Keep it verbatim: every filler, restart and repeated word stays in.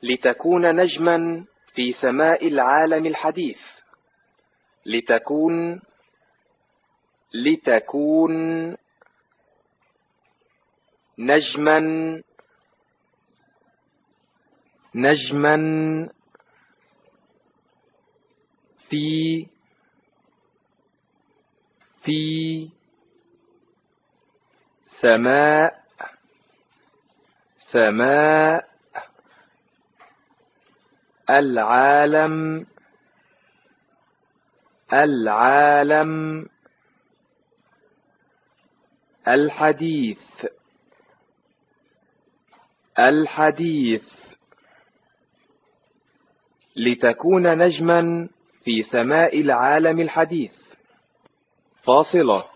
لتكون نجما في سماء العالم الحديث. لتكون لتكون نجما نجما في في سماء سماء العالم العالم الحديث الحديث. لتكون نجما في سماء العالم الحديث. فاصلة.